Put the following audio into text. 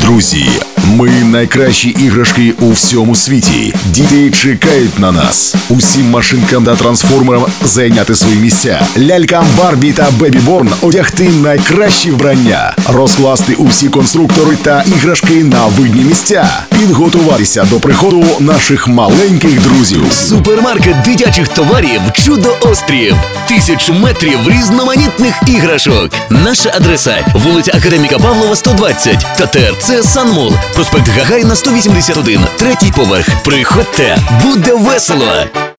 Друзі, ми найкращі іграшки у всьому світі. Діти чекають на нас. Усім машинкам та трансформерам зайняти свої місця. Лялькам Барбі та Бебі Борн одягти найкращі вбрання. Розкласти усі конструктори та іграшки на видні місця. Підготуватися до приходу наших маленьких друзів. Супермаркет дитячих товарів «Чудо-острів». 1000 метрів різноманітних іграшок. Наша адреса – вулиця Академіка Павлова, 120 та ТРЦ «Санмол». Проспект Гагаріна, 181, 3-й поверх. Приходьте, буде весело!